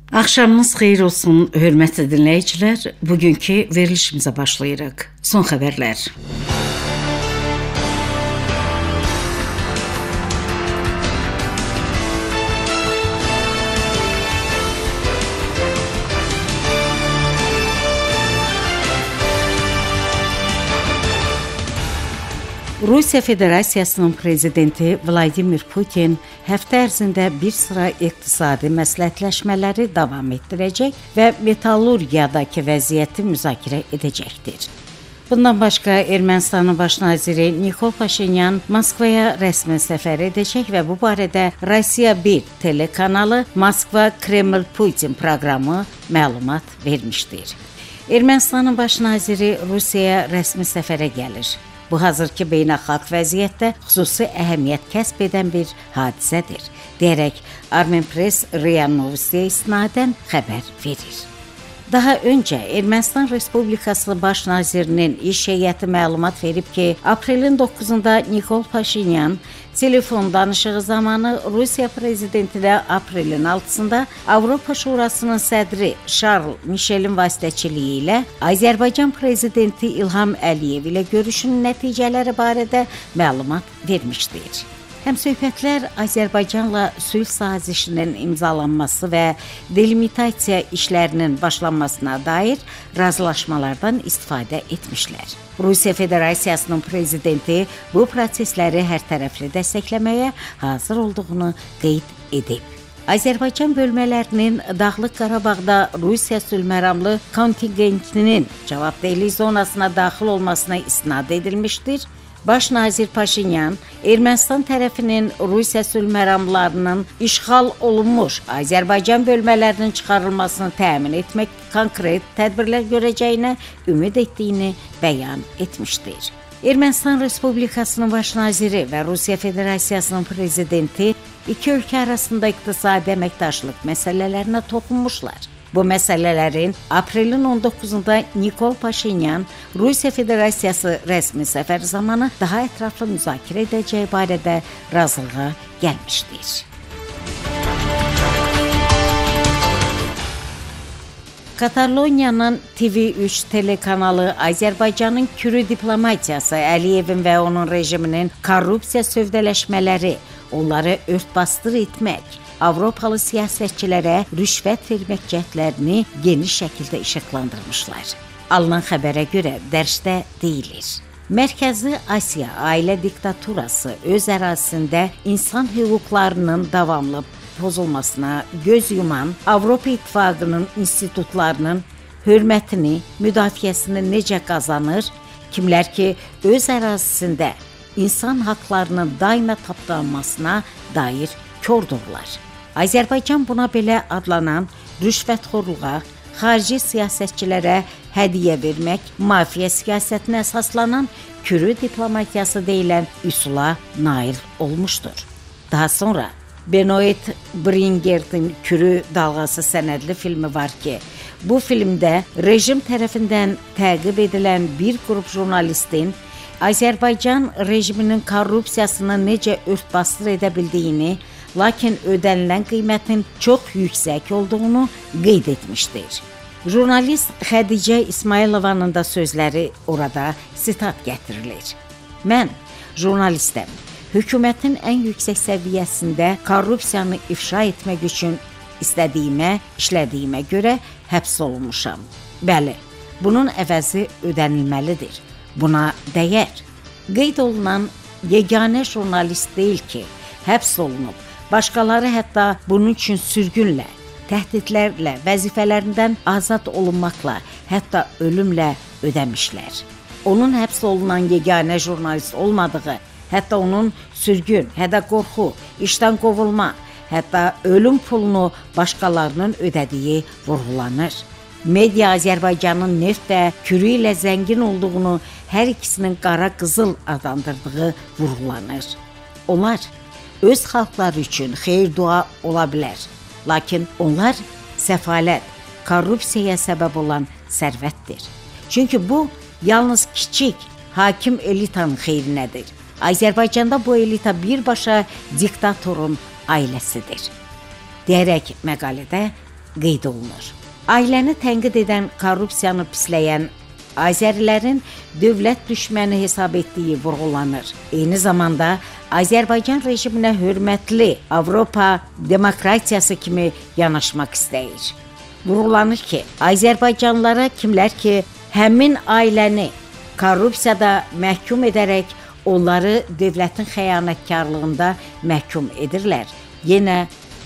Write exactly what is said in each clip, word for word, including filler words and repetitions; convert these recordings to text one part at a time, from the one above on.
Axşamınız xeyir olsun, hörmətli dinləyicilər. Bugünkü verilişimizə başlayırıq. Son xəbərlər. Rusiya Federasiyasının prezidenti Vladimir Putin həftə ərzində bir sıra iqtisadi məsləhətləşmələri davam etdirəcək və metallurgiyadakı vəziyyəti müzakirə edəcəkdir. Bundan başqa Ermənistanın baş naziri Nikol Paşinyan Moskvaya rəsmi səfər edəcək və bu barədə Rusiya bir telekanalı Moskva Kreml Putin proqramı məlumat vermişdir. Ermənistanın baş naziri Rusiyaya rəsmi səfərə gəlir. Bu hazırki beynəlxalq vəziyyətdə xüsusi əhəmiyyət kəsb edən bir hadisədir, deyərək Armenpress RIA Novostiyə istinadən xəbər verir. Daha öncə Ermənistan Respublikası baş nazirinin iş heyəti məlumat verib ki, aprelin doqquzunda Nikol Paşinyan telefon danışığı zamanı Rusiya prezidentinə aprelin altısında Avropa Şurasının sədri Şarl Mişelin vasitəçiliyi ilə Azərbaycan prezidenti İlham Əliyev ilə görüşünün nəticələri barədə məlumat vermişdir. Həmsöhbətlər Azərbaycanla sülh sazişinin imzalanması və delimitasiya işlərinin başlanmasına dair razılaşmalardan istifadə etmişlər. Rusiya Federasiyasının prezidenti bu prosesləri hərtərəfli dəstəkləməyə hazır olduğunu qeyd edib. Azərbaycan bölmələrinin Dağlıq Qarabağda Rusiya sülhməramlı kontingentinin cavabdehlik zonasına daxil olmasına istinad edilmişdir. Baş nazir Paşinyan, Ermənistan tərəfinin Rusiya sülhməramlarının işğal olunmuş Azərbaycan bölmələrinin çıxarılmasını təmin etmək konkret tədbirlər görəcəyinə ümid etdiyini bəyan etmişdir. Ermənistan Respublikasının baş naziri və Rusiya Federasiyasının prezidenti iki ölkə arasında iqtisadi əməkdaşlıq məsələlərinə toxunmuşlar. Bu məsələlərin aprelin on doqquzunda Nikol Paşinyan Rusiya Federasiyası rəsmi səfər zamanı daha ətraflı müzakirə edəcəyi barədə razılığa gəlmişdir. Kataloniyanın T V üç telekanalı Azərbaycanın kürü diplomatiyası, Əliyevin və onun rejiminin korrupsiya sövdələşmələri, onları örtbasdır etmək, Avropalı siyasətçilərə rüşvət vermək cəhdlərini geniş şəkildə işıqlandırmışlar. Alınan xəbərə görə dərşdə deyilir. Mərkəzi Asiya ailə diktaturası öz ərazisində insan hüquqlarının davamlı pozulmasına göz yuman Avropa İttifaqının institutlarının hörmətini, müdafiəsini necə qazanır, kimlər ki öz ərazisində insan haqlarının daima tapdanmasına dair kördürlər. Azərbaycan buna belə adlanan rüşvətxorluğa, xarici siyasətçilərə hədiyyə vermək, mafiya siyasətinə əsaslanan kürü diplomatiyası deyilən üsula nail olmuşdur. Daha sonra Benoit Bringer'in Kürü Dalğası sənədli filmi var ki, bu filmdə rejim tərəfindən təqib edilən bir qrup jurnalistin Azərbaycan rejiminin korrupsiyasını necə örtbasdır edə bildiyini, lakin ödənilən qiymətin çox yüksək olduğunu qeyd etmişdir. Jurnalist Xədicə İsmailovanın da sözləri orada sitat gətirilir. Mən jurnalistəm. Hökumətin ən yüksək səviyyəsində korrupsiyanı ifşa etmək üçün istədiyimə, işlədiyimə görə həbs olunmuşam. Bəli, bunun əvəzi ödənilməlidir. Buna dəyər. Qeyd olunan yeganə jurnalist deyil ki, həbs olunub. Başqaları hətta bunun üçün sürgünlə, təhdidlərlə, vəzifələrindən azad olunmaqla, hətta ölümlə ödəmişlər. Onun həbs olunan yeganə jurnalist olmadığı, hətta onun sürgün, hətta qorxu, işdən qovulma, hətta ölüm pulunu başqalarının ödədiyi vurğulanır. Media Azərbaycanın neft və kürü ilə zəngin olduğunu, hər ikisinin qara qızıl adlandırdığı vurğulanır. Onlar öz xalqları üçün xeyir dua ola bilər. Lakin onlar səfalət, korrupsiyaya səbəb olan sərvətdir. Çünki bu yalnız kiçik hakim elitanın xeyrinədir. Azərbaycanda bu elita birbaşa diktatorun ailəsidir. Deyərək məqalədə qeyd olunur. Ailəni tənqid edən, korrupsiyanı pisləyən Azərilərin dövlət düşməni hesab etdiyi vurğulanır. Eyni zamanda Azərbaycan rejiminə hörmətli Avropa demokratiyası kimi yanaşmaq istəyir. Vurğulanır ki, Azərbaycanlılara kimlər ki, həmin ailəni korrupsiyada məhkum edərək onları dövlətin xəyanətkarlığında məhkum edirlər, yenə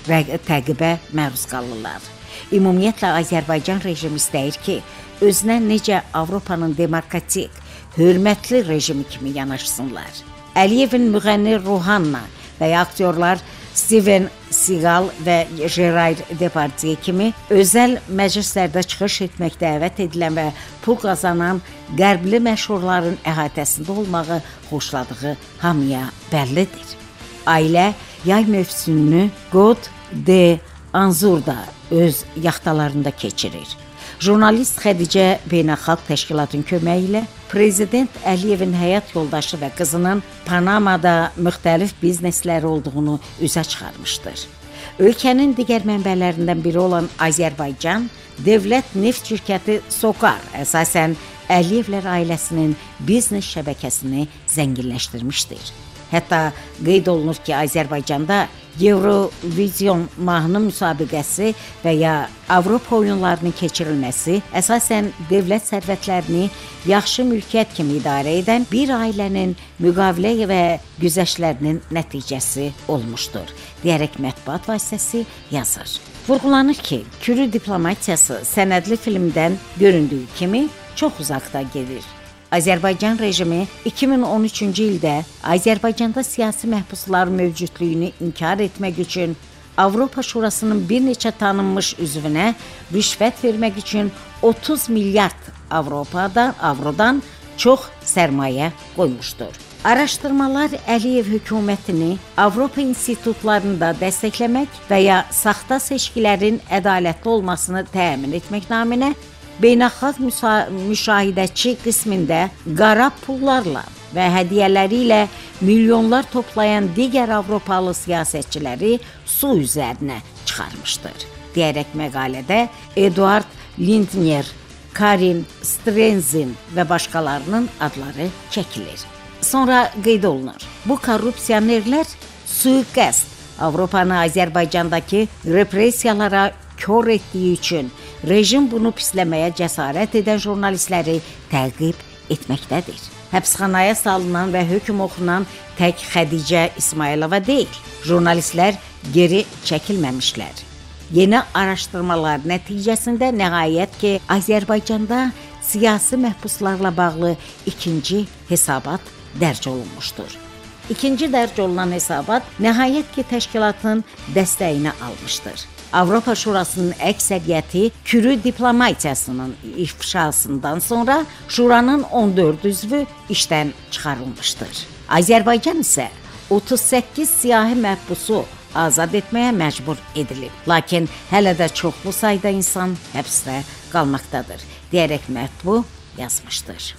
təqibə məruz qalırlar. Ümumiyyətlə, Azərbaycan rejimi istəyir ki, özünə necə Avropanın demokratik, hörmətli rejimi kimi yanaşsınlar. Əliyevin müğənni Ruhanna və ya aktyorlar Steven Seagal və Gerard Depardieu kimi özəl məclislərdə çıxış etmək dəvət edilən və pul qazanan qərbli məşhurların əhatəsində olmağı xoşladığı hamıya bəllidir. Ailə yay mövsümünü Côte d'Azur'da öz yaxtalarında keçirir. Jurnalist Xədicə Beynəlxalq Təşkilatın köməyi ilə Prezident Əliyevin həyat yoldaşı və qızının Panamada müxtəlif biznesləri olduğunu üzə çıxarmışdır. Ölkənin digər mənbələrindən biri olan Azərbaycan Dövlət Neft Şirkəti SOCAR əsasən Əliyevlər ailəsinin biznes şəbəkəsini zənginləşdirmişdir. Hətta qeyd olunur ki, Azərbaycanda Eurovision mahnı müsabiqəsi və ya Avropa oyunlarının keçirilməsi əsasən dövlət sərvətlərini yaxşı mülkiyyət kimi idarə edən bir ailənin müqavilə və güzəştlərinin nəticəsi olmuşdur, deyərək mətbuat vasitəsi yazır. Vurğulanır ki, Kürü diplomatiyası sənədli filmdən göründüyü kimi çox uzaqda gedir. Azərbaycan rejimi iki min on üçüncü ildə Azərbaycanda siyasi məhbusların mövcudluğunu inkar etmək üçün Avropa Şurasının bir neçə tanınmış üzvünə rüşvət vermək üçün otuz milyard Avropadan, avrodan çox sərmayə qoymuşdur. Araşdırmalar Əliyev hökumətini Avropa institutlarında dəstəkləmək və ya saxta seçkilərin ədalətli olmasını təmin etmək naminə beynəlxalq müşahidəçi qismində qara pullarla və hədiyyələri ilə milyonlar toplayan digər Avropalı siyasətçiləri su üzərinə çıxarmışdır, deyərək məqalədə Eduard Lindner, Karin Strenzin və başqalarının adları çəkilir. Sonra qeyd olunur, bu korrupsionerlər sui-qəsd Avropanı Azərbaycandakı repressiyalara kör etdiyi üçün rejim bunu pisləməyə cəsarət edən jurnalistləri təqib etməkdədir. Həbsxanaya salınan və hökm oxunan tək Xədicə İsmailova deyil, jurnalistlər geri çəkilməmişlər. Yeni araşdırmalar nəticəsində nəhayət ki, Azərbaycanda siyasi məhbuslarla bağlı ikinci hesabat dərc olunmuşdur. İkinci dərc olunan hesabat nəhayət ki, təşkilatın dəstəyini almışdır. Avropa Şurasının əksəriyyəti Kürü diplomatiyasının ifşasından sonra Şuranın on dörd üzvü işdən çıxarılmışdır. Azərbaycan isə otuz səkkiz siyahi məhbusu azad etməyə məcbur edilib. Lakin hələ də çoxlu sayda insan həbsdə qalmaqdadır, deyərək mətbu yazmışdır.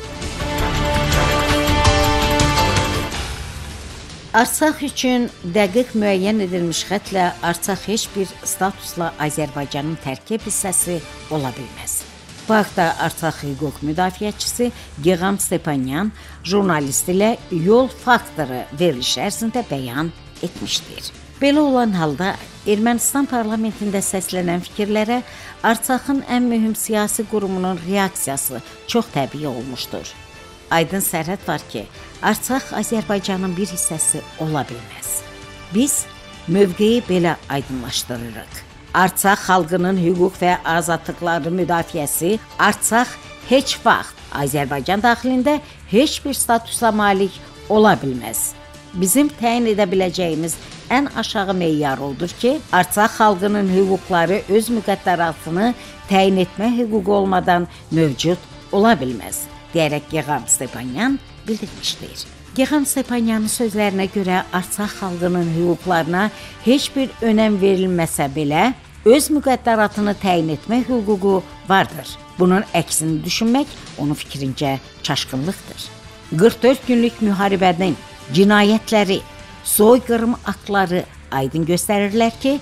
Artsaq üçün dəqiq müəyyən edilmiş xətlə Artsaq heç bir statusla Azərbaycanın tərkib hissəsi ola bilməz. Bu haqda Artsaq hüquq müdafiəçisi Geğam Stepanyan jurnalist ilə yol faktoru veriliş ərzində bəyan etmişdir. Belə olan halda Ermənistan parlamentində səslənən fikirlərə Artsaqın ən mühüm siyasi qurumunun reaksiyası çox təbii olmuşdur. Aydın sərhəd var ki, Artsaq Azərbaycanın bir hissəsi ola bilməz. Biz mövqeyi belə aydınlaşdırırıq. Artsaq xalqının hüquq və azadlıqları müdafiəsi Artsaq heç vaxt Azərbaycan daxilində heç bir statusa malik ola bilməz. Bizim təyin edə biləcəyimiz ən aşağı meyar odur ki, Artsaq xalqının hüquqları öz müqəddəratını təyin etmə hüququ olmadan mövcud ola bilməz, deyərək Geğam Stepanyan bildirmişdir. Geğam Stepanyanın sözlərinə görə Artsaq xalqının hüquqlarına heç bir önəm verilməsə belə, öz müqəddəratını təyin etmə hüququ vardır. Bunun əksini düşünmək onun fikrincə çaşqınlıqdır. qırx dörd günlük müharibənin cinayətləri, soyqırım aktları aydın göstərirlər ki,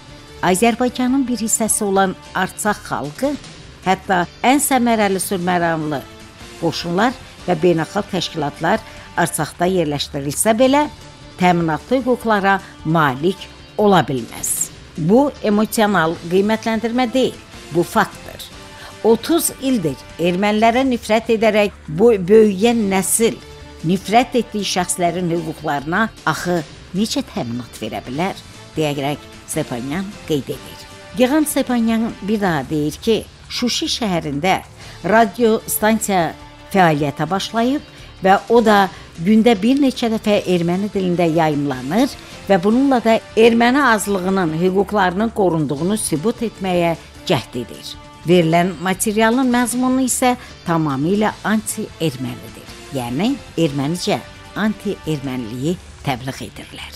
Azərbaycanın bir hissəsi olan Artsaq xalqı, hətta ən səmərəli sülhməramlı qoşunlar və beynəlxalq təşkilatlar Artsaqda yerləşdirilsə belə, təminatlı hüquqlara malik ola bilməz. Bu, emosional qiymətləndirmə deyil, bu faktdır. otuz ildir ermənilərə nifrət edərək bu böyüyən nəsil nifrət etdiyi şəxslərin hüquqlarına axı necə təminat verə bilər, deyərək Stepanyan qeyd edir. Giğan Stepanyan bir daha deyir ki, Şuşi şəhərində radio stansiya fəaliyyətə başlayıb və o da gündə bir neçə dəfə erməni dilində yayımlanır və bununla da erməni azlığının hüquqlarının qorunduğunu sübut etməyə cəhd edir. Verilən materialın məzmunu isə tamamilə anti-ermənidir. Yəni, ermənicə anti-erməniliyi təbliğ edirlər.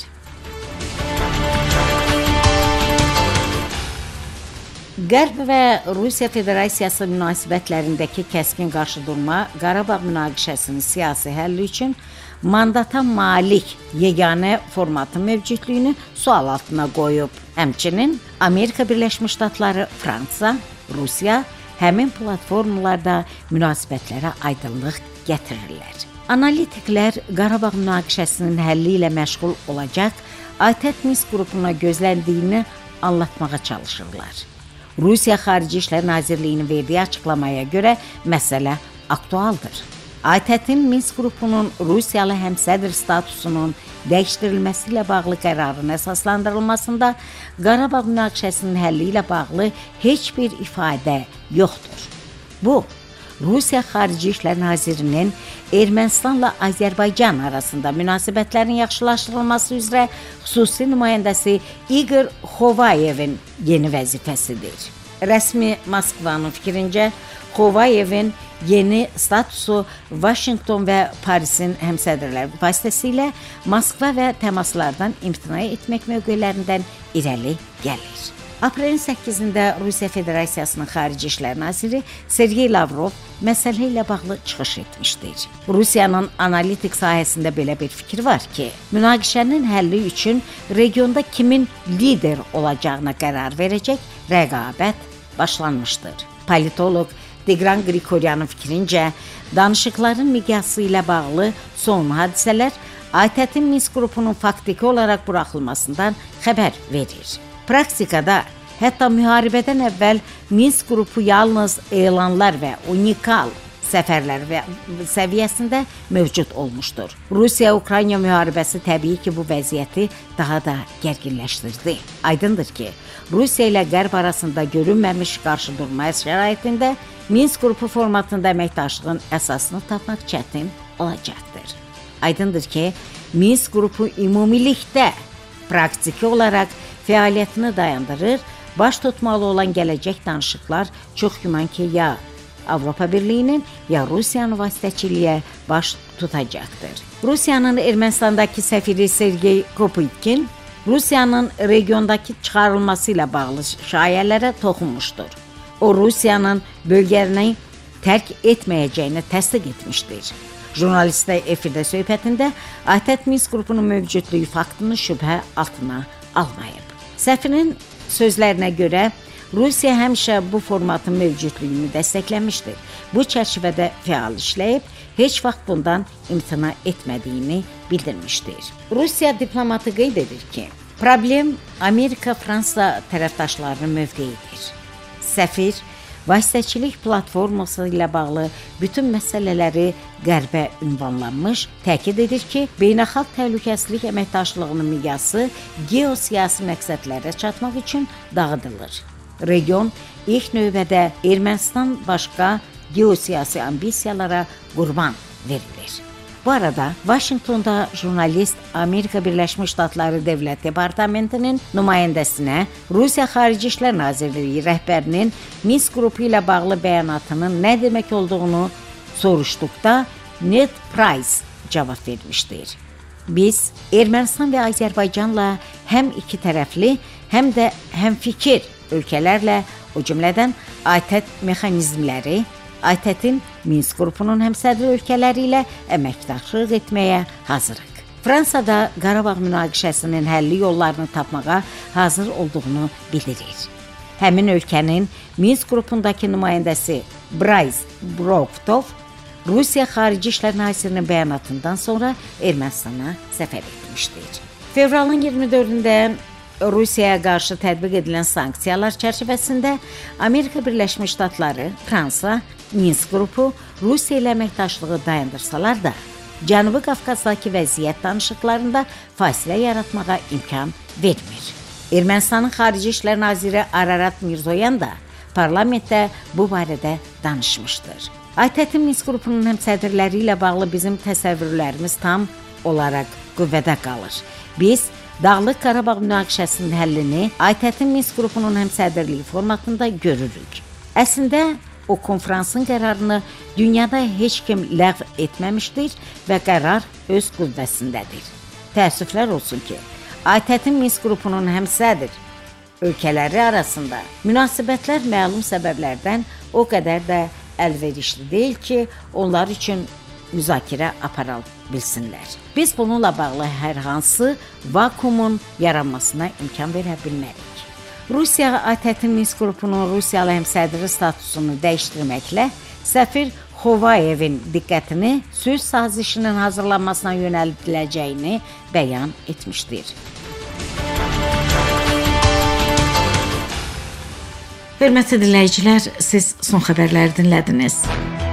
Qərb və Rusiya Federasiyası münasibətlərindəki kəskin qarşıdurma Qarabağ münaqişəsinin siyasi həlli üçün mandata malik yeganə formatın mövcudluğunu sual altına qoyub. Həmçinin Amerika Birləşmiş Ştatları, Fransa, Rusiya həmin platformalarda münasibətlərə aydınlıq gətirirlər. Analitiklər Qarabağ münaqişəsinin həlli ilə məşğul olacaq ATƏT Minsk qrupuna gözləndiyini anlatmağa çalışırlar. Rusiya Xarici İşlər Nazirliyinin verdiyi açıqlamaya görə məsələ aktualdır. ATƏT-in Minsk qrupunun Rusiyalı həmsədr statusunun dəyişdirilməsi ilə bağlı qərarın əsaslandırılmasında Qarabağ münaqişəsinin həlli ilə bağlı heç bir ifadə yoxdur. Bu, Rusiya Xarici İşlər Nazirinin Ermənistanla Azərbaycan arasında münasibətlərin yaxşılaşdırılması üzrə xüsusi nümayəndəsi İqor Xovayevin yeni vəzifəsidir. Rəsmi Moskvanın fikrincə, Xovayevin yeni statusu Vaşinqton və Parisin həmsədrləri vasitəsilə Moskva və təmaslardan imtina etmək mövqelərindən irəli gəlir. Aprelin səkkizində Rusiya Federasiyasının Xarici İşlər Naziri Sergey Lavrov məsələ ilə bağlı çıxış etmişdir. Rusiyanın analitik sahəsində belə bir fikir var ki, münaqişənin həlli üçün regionda kimin lider olacağına qərar verəcək rəqabət başlanmışdır. Politoloq Tigran Grigoryanın fikrincə, danışıqların miqyası ilə bağlı son hadisələr ATƏT-in Minsk qrupunun faktiki olaraq buraxılmasından xəbər verir. Praktikada, hətta müharibədən əvvəl Minsk qrupu yalnız elanlar və unikal səfərlər və səviyyəsində mövcud olmuşdur. Rusiya-Ukrayna müharibəsi təbii ki, bu vəziyyəti daha da gərginləşdirdi. Aydındır ki, Rusiya ilə Qərb arasında görünməmiş qarşıdurma şəraitində Minsk qrupu formatında əməkdaşlığın əsasını tapmaq çətin olacaqdır. Aydındır ki, Minsk qrupu ümumilikdə praktiki olaraq fəaliyyətini dayandırır, baş tutmalı olan gələcək danışıqlar çox güman ki, ya Avropa Birliyinin, ya Rusiyanın vasitəçiliyə baş tutacaqdır. Rusiyanın Ermənistandakı səfiri Sergey Kopytkin, Rusiyanın regiondakı çıxarılması ilə bağlı şayələrə toxunmuşdur. O, Rusiyanın bölgəni tərk etməyəcəyini təsdiq etmişdir. Jurnalistə efirdə söhbətində ATƏT Minsk qrupunun mövcudluğu faktını şübhə altına almayıb. Səfirin sözlərinə görə, Rusiya həmişə bu formatın mövcudluğunu dəstəkləmişdir. Bu çərçivədə fəal işləyib, heç vaxt bundan imtina etmədiyini bildirmişdir. Rusiya diplomatı qeyd edir ki, problem Amerika-Fransa tərəfdaşlarının mövqeyidir. Səfir, vasitəçilik platforması ilə bağlı bütün məsələləri Qərbə ünvanlanmış, təkid edir ki, beynəlxalq təhlükəsizlik əməkdaşlığının miqyası geosiyasi məqsədlərə çatmaq üçün dağıdılır. Region ilk növbədə Ermənistan başqa geosiyasi ambisiyalara qurban verilir. Bu arada Vaşinqtonda jurnalist Amerika Birləşmiş Ştatları Dövlət Departamentinin nümayəndəsinə Rusiya Xarici İşlər Nazirliyi rəhbərinin Minsk qrupu ilə bağlı bəyanatının nə demək olduğunu soruşduqda Ned Price cavab vermişdir. Biz Ermənistan və Azərbaycanla həm iki tərəfli, həm də həmfikir ölkələrlə, o cümlədən ATƏT mexanizmləri, ATƏT-in Minsk qrupunun həmsədri ölkələri ilə əməkdaşlıq etməyə hazırıq. Fransada Qarabağ münaqişəsinin həlli yollarını tapmağa hazır olduğunu bildirir. Həmin ölkənin Minsk qrupundakı nümayəndəsi Bryce Broktov Rusiya Xarici İşlər Nazirinin bəyanatından sonra Ermənistana səfər etmişdir. Fevralın iyirmi dördündə Rusiyaya qarşı tətbiq edilən sanksiyalar çərçivəsində Amerika Birləşmiş Ştatları, Fransa, Minsk qrupu Rusiya ilə əməkdaşlığı dayandırsalar da, Cənubi Qafqazdakı vəziyyət danışıqlarında fasilə yaratmağa imkan vermir. Ermənistanın Xarici İşlər Naziri Ararat Mirzoyan da parlamentdə bu barədə danışmışdır. ATƏT-in Minsk qrupunun həmsədrləri ilə bağlı bizim təsəvvürlərimiz tam olaraq qüvvədə qalır. Biz Dağlıq Qarabağ münaqişəsinin həllini ATƏT-in Minsk qrupunun həmsədrliyi formatında görürük. Əslində, o konfransın qərarını dünyada heç kim ləğv etməmişdir və qərar öz qüvvəsindədir. Təəssüflər olsun ki, ATƏT-in Minsk qrupunun həmsədr ölkələri arasında münasibətlər məlum səbəblərdən o qədər də əlverişli deyil ki, onlar üçün müzakirə apara bilsinlər. Biz bununla bağlı hər hansı vakuumun yaranmasına imkan verə bilmərik. Rusiya ATƏT-in Minsk qrupunun Rusiyalı həmsədri statusunu dəyişdirməklə səfir Xovayevin diqqətini sülh sazişinin hazırlanmasına yönəldiləcəyini bəyan etmişdir. Hörmətli dinləyicilər, siz son xəbərləri dinlədiniz.